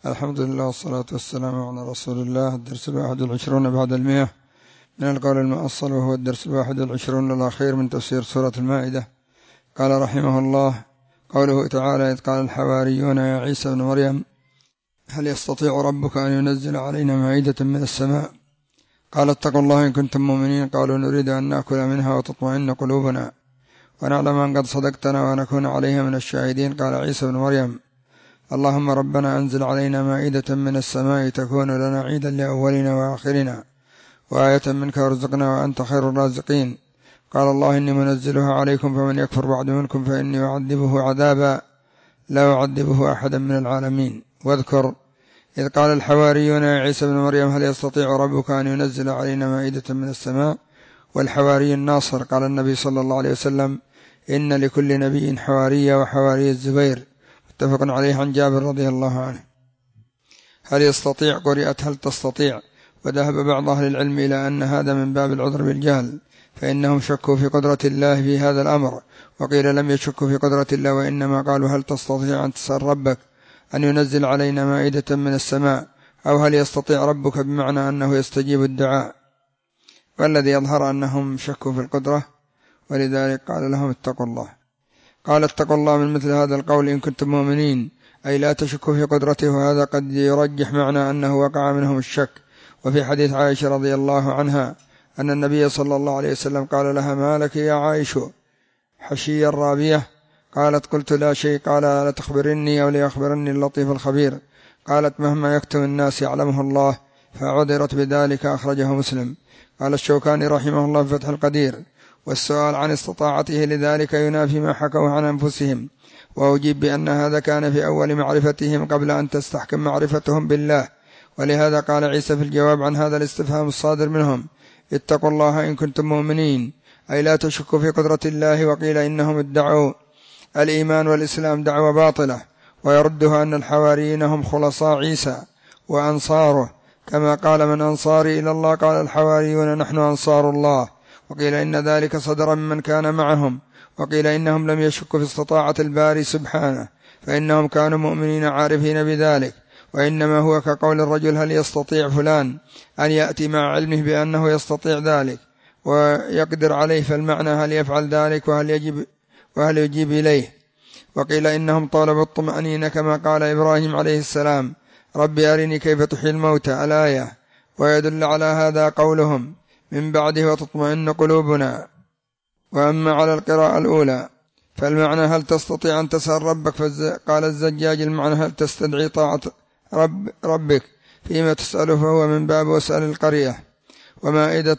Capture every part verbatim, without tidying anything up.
الحمد لله والصلاة والسلام على رسول الله. الدرس الواحد والعشرون بعد المئة من القول المؤصل، وهو الدرس الواحد والعشرون الأخير من تفسير سورة المائدة. قال رحمه الله: قوله تعالى: إذ قال الحواريون يا عيسى ابن مريم هل يستطيع ربك أن ينزل علينا مائدة من السماء؟ قال اتقوا الله إن كنتم مؤمنين. قالوا نريد أن نأكل منها وتطمئن قلوبنا ونعلم أن قد صدقتنا ونكون عليها من الشاهدين. قال عيسى ابن مريم: اللهم ربنا أنزل علينا مائدة من السماء تكون لنا عيدا لأولنا وآخرنا وآية منك وارزقنا وأنت خير الرازقين. قال الله: إني منزلها عليكم فمن يكفر بعد منكم فإني أعذبه عذابا لا أعذبه أحدا من العالمين. واذكر إذ قال الحواريون يا عيسى ابن مريم هل يستطيع ربك أن ينزل علينا مائدة من السماء؟ والحواري الناصر. قال النبي صلى الله عليه وسلم: إن لكل نبي حوارية وحواري الزبير. متفق عليه عن جابر رضي الله عنه. هل يستطيع قرئت هل تستطيع، وذهب بعض أهل العلم إلى أن هذا من باب العذر بالجهل، فإنهم شكوا في قدرة الله في هذا الأمر، وقيل لم يشكوا في قدرة الله، وإنما قالوا هل تستطيع أن تسأل ربك أن ينزل علينا مائدة من السماء، أو هل يستطيع ربك بمعنى أنه يستجيب الدعاء. والذي يظهر أنهم شكوا في القدرة، ولذلك قال لهم اتقوا الله. قال اتقوا الله من مثل هذا القول إن كنتم مؤمنين، أي لا تشكوا في قدرته، وهذا قد يرجح معنى أنه وقع منهم الشك. وفي حديث عائشة رضي الله عنها أن النبي صلى الله عليه وسلم قال لها: ما لك يا عائشة حشي الرابية؟ قالت: قلت لا شيء. قال: لا تخبرني أو ليخبرني اللطيف الخبير. قالت: مهما يكتم الناس يعلمه الله. فعذرت بذلك. أخرجه مسلم. قال الشوكاني رحمه الله في فتح القدير: والسؤال عن استطاعته لذلك ينافي ما حكوا عن أنفسهم، وأجيب بأن هذا كان في أول معرفتهم قبل أن تستحكم معرفتهم بالله. ولهذا قال عيسى في الجواب عن هذا الاستفهام الصادر منهم: اتقوا الله إن كنتم مؤمنين، أي لا تشكوا في قدرة الله. وقيل إنهم ادعوا الإيمان والإسلام دعوة باطلة، ويردها أن الحواريين هم خلصاء عيسى وأنصاره، كما قال: من أنصاري إلى الله؟ قال الحواريون: نحن أنصار الله. وقيل إن ذلك صدر ممن كان معهم. وقيل إنهم لم يشكوا في استطاعة الباري سبحانه، فإنهم كانوا مؤمنين عارفين بذلك، وإنما هو كقول الرجل: هل يستطيع فلان أن يأتي مع علمه بأنه يستطيع ذلك ويقدر عليه، فالمعنى هل يفعل ذلك وهل يجب وهل يجيب إليه. وقيل إنهم طلبوا الطمأنينة كما قال إبراهيم عليه السلام: ربي أرني كيف تحيي الموتى الآية. ويدل على هذا قولهم من بعده وتطمئن قلوبنا. وأما على القراءة الأولى فالمعنى هل تستطيع أن تسأل ربك، قال الزجاج المعنى هل تستدعي طاعة رب ربك فيما تسأله، فهو من باب واسأل القرية. ومائدة,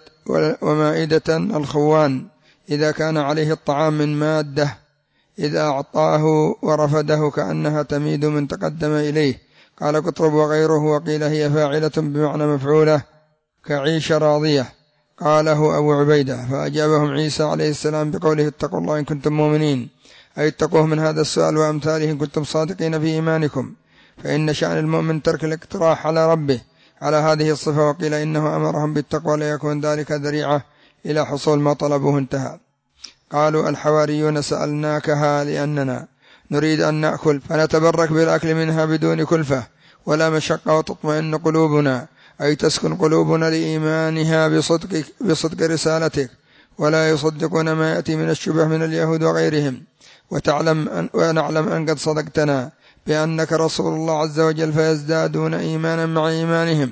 ومائدة الخوان إذا كان عليه الطعام من مادة إذا أعطاه ورفده كأنها تميد من تقدم إليه. قال قطرب وغيره: وقيل هي فاعلة بمعنى مفعولة كعيش راضية. قاله أبو عبيدة. فأجابهم عيسى عليه السلام بقوله: اتقوا الله إن كنتم مؤمنين، أي اتقوه من هذا السؤال وأمثاله إن كنتم صادقين في إيمانكم، فإن شأن المؤمن ترك الاقتراح على ربه على هذه الصفة. وقيل إنه أمرهم بالتقوى ليكون ذلك ذريعة إلى حصول ما طلبوه. انتهى. قالوا الحواريون: سألناكها لأننا نريد أن نأكل فنتبرك بالأكل منها بدون كلفة ولا مشقة وتطمئن قلوبنا، أي تسكن قلوبنا لإيمانها بصدق, بصدق رسالتك، ولا يصدقون ما يأتي من الشبه من اليهود وغيرهم، وتعلم أن ونعلم أن قد صدقتنا بأنك رسول الله عز وجل، فيزدادون إيمانا مع إيمانهم،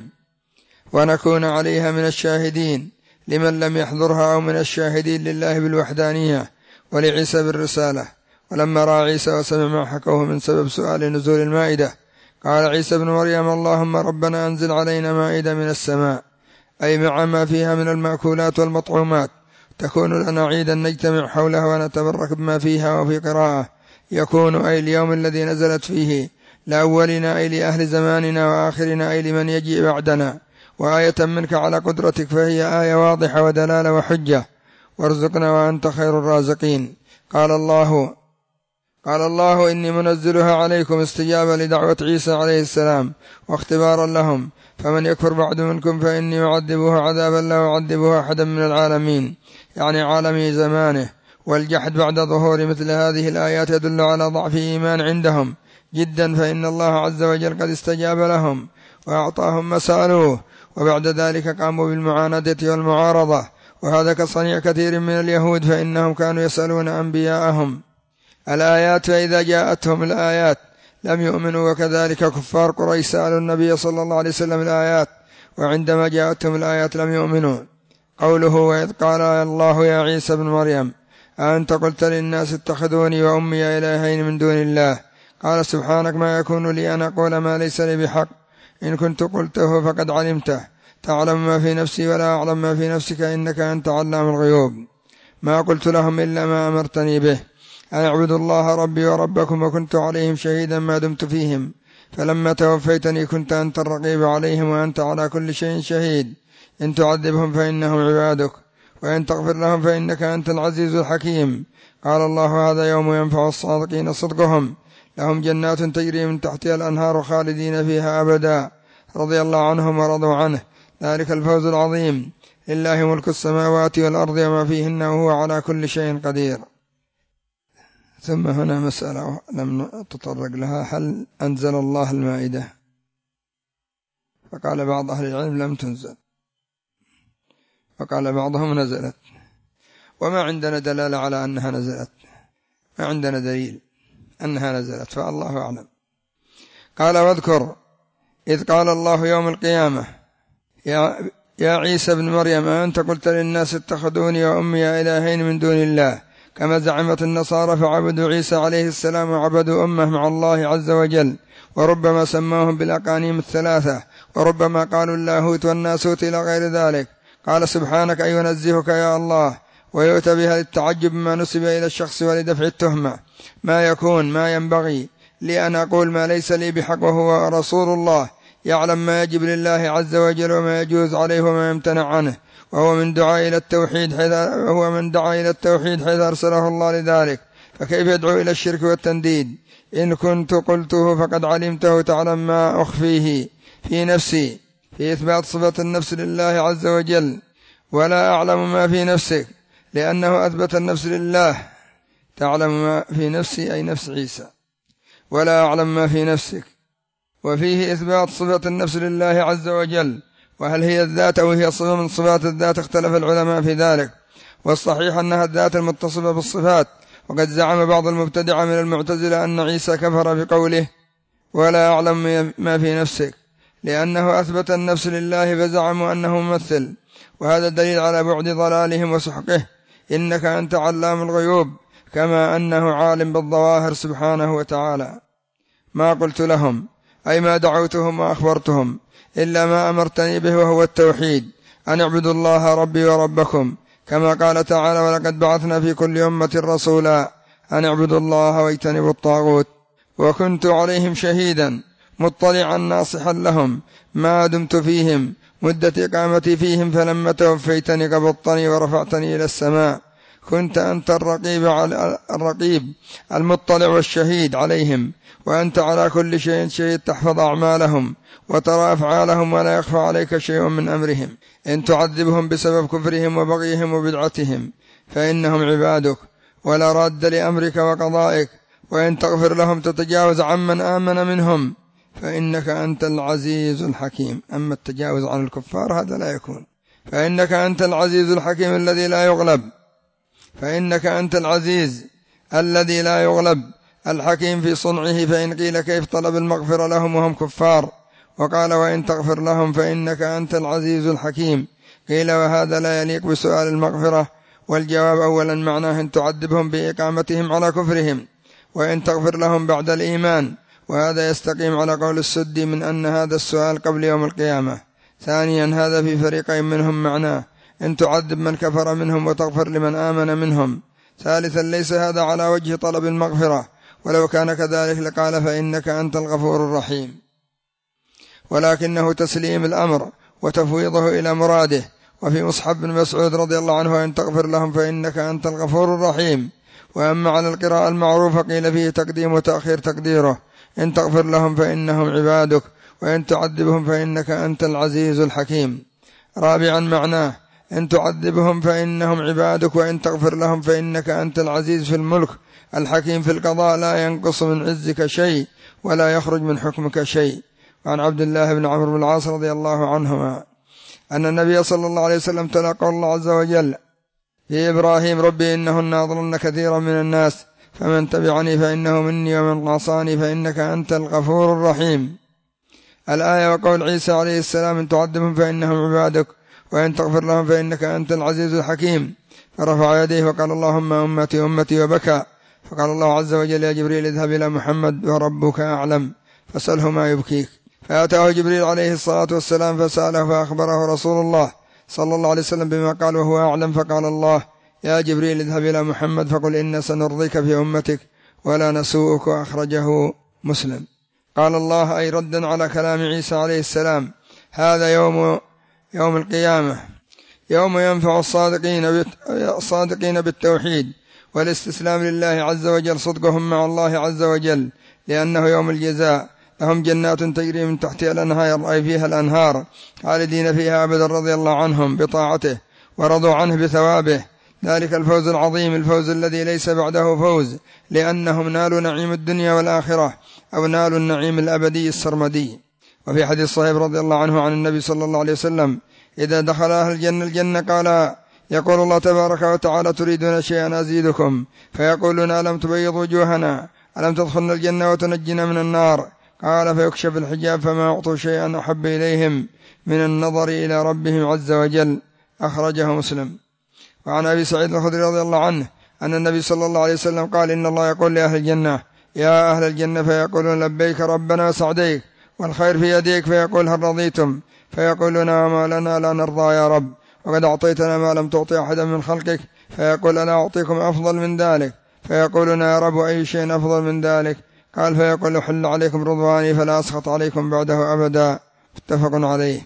ونكون عليها من الشاهدين لمن لم يحضرها، أو من الشاهدين لله بالوحدانية ولعيسى بالرسالة. ولما رأى عيسى وسمع ما حكوه من سبب سؤال نزول المائدة، قال عيسى ابن مريم: اللهم ربنا أنزل علينا مائدة من السماء، أي مع ما فيها من المأكولات والمطعومات، تكون لنا عيدا نجتمع حولها ونتبرك بما فيها. وفي قراءة يكون أي اليوم الذي نزلت فيه، لأولنا أي لأهل زماننا، وآخرنا أي لمن يجي بعدنا، وآية منك على قدرتك، فهي آية واضحة ودلالة وحجة. وارزقنا وأنت خير الرازقين. قال الله قال الله: إني منزلها عليكم استجابة لدعوة عيسى عليه السلام واختبارا لهم، فمن يكفر بعد منكم فإني أعذبه عذابا لا أعذبه أحدا من العالمين، يعني عالمي زمانه. والجحد بعد ظهور مثل هذه الآيات يدل على ضعف إيمان عندهم جدا، فإن الله عز وجل قد استجاب لهم وأعطاهم ما سألوه، وبعد ذلك قاموا بالمعاندة والمعارضة، وهذا كصنيع كثير من اليهود، فإنهم كانوا يسألون أنبياءهم الآيات، فإذا جاءتهم الآيات لم يؤمنوا، وكذلك كفار قريش سألوا النبي صلى الله عليه وسلم الآيات، وعندما جاءتهم الآيات لم يؤمنوا. قوله وإذ قال الله يا عيسى بن مريم أأنت قلت للناس اتخذوني وأمي إلهين من دون الله، قال سبحانك ما يكون لي أن أقول ما ليس لي بحق، إن كنت قلته فقد علمته، تعلم ما في نفسي ولا أعلم ما في نفسك، إنك أنت علام الغيوب. ما قلت لهم إلا ما أمرتني به، أن اعبدوا الله ربي وربكم، وكنت عليهم شهيدا ما دمت فيهم، فلما توفيتني كنت أنت الرقيب عليهم وأنت على كل شيء شهيد، إن تعذبهم فإنهم عبادك، وإن تغفر لهم فإنك أنت العزيز الحكيم. قال الله هذا يوم ينفع الصادقين صدقهم، لهم جنات تجري من تحتها الأنهار خالدين فيها أبدا، رضي الله عنهم ورضوا عنه، ذلك الفوز العظيم، لله ملك السماوات والأرض وما فيهن وهو على كل شيء قدير. ثم هنا مسألة لم نتطرق لها، هل أنزل الله المائدة؟ فقال بعض أهل العلم لم تنزل، وقال بعضهم نزلت، وما عندنا دلالة على أنها نزلت، ما عندنا دليل أنها نزلت، فالله أعلم. قال واذكر إذ قال الله يوم القيامة يا, يا عيسى بن مريم أنت قلت للناس اتخذوني وأمي إلهين من دون الله، كما زعمت النصارى فعبدوا عيسى عليه السلام وعبدوا أمه مع الله عز وجل، وربما سماهم بالأقانيم الثلاثة، وربما قالوا اللاهوت والناسوت إلى غير ذلك. قال سبحانك أي ينزهك يا الله، ويؤتى بها للتعجب ما نسب إلى الشخص ولدفع التهمة، ما يكون ما ينبغي لي أن أقول ما ليس لي بحق، وهو رسول الله يعلم ما يجب لله عز وجل وما يجوز عليه وما يمتنع عنه، وهو من دعا إلى التوحيد حيث هو من دعا إلى التوحيد حيث أرسله الله لذلك، فكيف يدعو إلى الشرك والتنديد؟ إن كنت قلته فقد علمته، تعلم ما أخفيه في نفسي، في إثبات صفة النفس لله عز وجل، ولا أعلم ما في نفسك، لأنه أثبت النفس لله، تعلم ما في نفسي أي نفس عيسى، ولا أعلم ما في نفسك، وفيه إثبات صفة النفس لله عز وجل، وهل هي الذات أو هي صفة من صفات الذات اختلف العلماء في ذلك، والصحيح أنها الذات المتصفة بالصفات. وقد زعم بعض المبتدعة من المعتزلة أن عيسى كفر بقوله ولا أعلم ما في نفسك، لأنه أثبت النفس لله فزعموا أنه ممثل، وهذا دليل على بعد ضلالهم وسحقه، إنك أنت علام الغيوب، كما أنه عالم بالظواهر سبحانه وتعالى. ما قلت لهم أي ما دعوتهم وأخبرتهم إلا ما أمرتني به، وهو التوحيد، أن اعبدوا الله ربي وربكم، كما قال تعالى ولقد بعثنا في كل أمة رسولا أن اعبدوا الله واجتنبوا الطاغوت، وكنت عليهم شهيدا مطلعا ناصحا لهم ما دمت فيهم مدة إقامتي فيهم، فلما توفيتني قبضتني ورفعتني إلى السماء، كنت أنت الرقيب, على الرقيب المطلع والشهيد عليهم، وأنت على كل شيء شهيد، تحفظ أعمالهم وترى أفعالهم، ولا يخفى عليك شيء من أمرهم، إن تعذبهم بسبب كفرهم وبغيهم وبدعتهم فإنهم عبادك، ولا راد لأمرك وقضائك، وإن تغفر لهم تتجاوز عمن آمن منهم فإنك أنت العزيز الحكيم. أما التجاوز عن الكفار هذا لا يكون، فإنك أنت العزيز الحكيم الذي لا يغلب، فإنك أنت العزيز الذي لا يغلب الحكيم في صنعه. فإن قيل كيف طلب المغفرة لهم وهم كفار، وقال وإن تغفر لهم فإنك أنت العزيز الحكيم، قيل وهذا لا يليق بسؤال المغفرة، والجواب أولا معناه أن تعذبهم بإقامتهم على كفرهم، وإن تغفر لهم بعد الإيمان، وهذا يستقيم على قول السدي من أن هذا السؤال قبل يوم القيامة. ثانيا هذا في فريقين منهم معناه أن تعذب من كفر منهم وتغفر لمن آمن منهم. ثالثا ليس هذا على وجه طلب المغفرة، ولو كان كذلك لقال فإنك أنت الغفور الرحيم، ولكنه تسليم الأمر وتفويضه إلى مراده. وفي مصحف بن مسعود رضي الله عنه أن تغفر لهم فإنك أنت الغفور الرحيم. وأما على القراءة المعروفة قيل فيه تقديم وتأخير، تقديره إن تغفر لهم فإنهم عبادك، وإن تعذبهم فإنك أنت العزيز الحكيم. رابعا معناه إن تعذبهم فإنهم عبادك، وإن تغفر لهم فإنك أنت العزيز في الملك الحكيم في القضاء لا ينقص من عزك شيء ولا يخرج من حكمك شيء. وعن عبد الله بن عمرو بن العاص رضي الله عنهما أن النبي صلى الله عليه وسلم تلا قول الله عز وجل في إبراهيم ربي إنهن أضللن كثيرا من الناس فمن تبعني فإنه مني ومن عصاني فإنك أنت الغفور الرحيم. الآية وقول عيسى عليه السلام إن تعذبهم فإنهم عبادك وإن تغفر لهم فإنك أنت العزيز الحكيم. فرفع يديه وقال اللهم أمتي أمتي وبكى. فقال الله عز وجل يا جبريل اذهب إلى محمد وربك أعلم فسأله ما يبكيك. فأتاه جبريل عليه الصلاة والسلام فسأله فأخبره رسول الله صلى الله عليه وسلم بما قال وهو أعلم. فقال الله يا جبريل اذهب إلى محمد فقل إن سنرضيك في أمتك ولا نسوءك. أخرجه مسلم. قال الله أي ردا على كلام عيسى عليه السلام هذا يوم يوم القيامة يوم ينفع الصادقين الصادقين بالتوحيد والاستسلام لله عز وجل صدقهم مع الله عز وجل لأنه يوم الجزاء. لهم جنات تجري من تحتها الأنهار أي فيها الأنهار خالدين فيها أبدا رضي الله عنهم بطاعته ورضوا عنه بثوابه. ذلك الفوز العظيم الفوز الذي ليس بعده فوز لأنهم نالوا نعيم الدنيا والآخرة أو نالوا النعيم الأبدي السرمدي. وفي حديث صهيب رضي الله عنه عن النبي صلى الله عليه وسلم إذا دخل أهل الجنة الجنة قال يقول الله تبارك وتعالى تريدون شيئا أزيدكم فيقولون ألم تبيض وجوهنا ألم تدخلنا الجنة وتنجنا من النار قال فيكشف الحجاب فما أعطوا شيئا أحب إليهم من النظر إلى ربهم عز وجل. أخرجه مسلم. وعن أبي سعيد الخدري رضي الله عنه أن النبي صلى الله عليه وسلم قال إن الله يقول لأهل الجنة يا أهل الجنة فيقولون لبيك ربنا وسعديك والخير في يديك فيقول هل رضيتم فيقولون وما لنا لا نرضى يا رب وقد أعطيتنا ما لم تعطي أحدا من خلقك فيقول أنا أعطيكم أفضل من ذلك فيقولون يا رب أي شيء أفضل من ذلك قال فيقول حل عليكم رضواني فلا أسخط عليكم بعده أبدا. متفق عليه.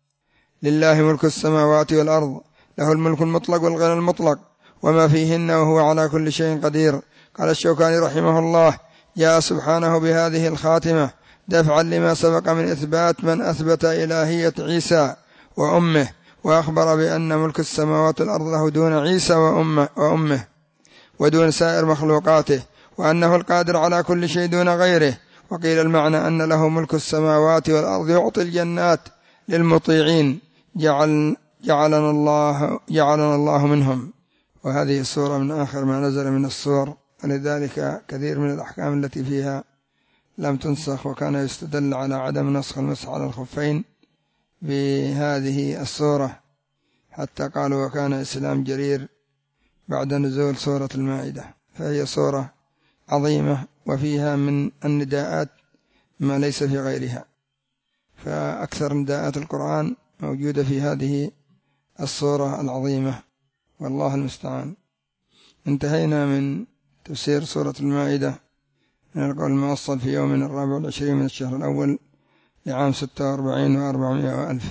لله ملك السماوات والأرض له الملك المطلق والغنى المطلق وما فيهن وهو على كل شيء قدير. قال الشوكاني رحمه الله جاء سبحانه بهذه الخاتمة دفعا لما سبق من إثبات من أثبت إلهية عيسى وأمه وأخبر بأن ملك السماوات والأرض له دون عيسى وأمه, وأمه ودون سائر مخلوقاته وأنه القادر على كل شيء دون غيره. وقيل المعنى أن له ملك السماوات والأرض يعطي الجنات للمطيعين جعل جعلنا الله جعلنا الله منهم. وهذه السورة من آخر ما نزل من السور ولذلك كثير من الأحكام التي فيها لم تنسخ وكان يستدل على عدم نسخ المسح على الخفين بهذه السورة حتى قالوا وكان إسلام جرير بعد نزول سورة المائدة. فهي سورة عظيمة وفيها من النداءات ما ليس في غيرها فأكثر نداءات القرآن موجودة في هذه السورة العظيمة والله المستعان. انتهينا من تفسير سورة المائدة من القول الموصل في يوم الرابع والعشرين من الشهر الأول لعام ستة وأربعين وأربعمائة وألف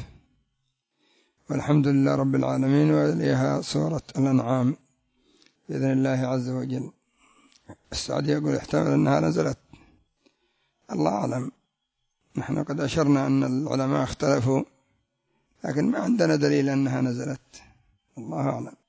والحمد لله رب العالمين. وإليها سورة الأنعام بإذن الله عز وجل. السعدي يقول احتمل أنها نزلت الله أعلم. نحن قد أشرنا أن العلماء اختلفوا لكن ما عندنا دليل أنها نزلت الله أعلم.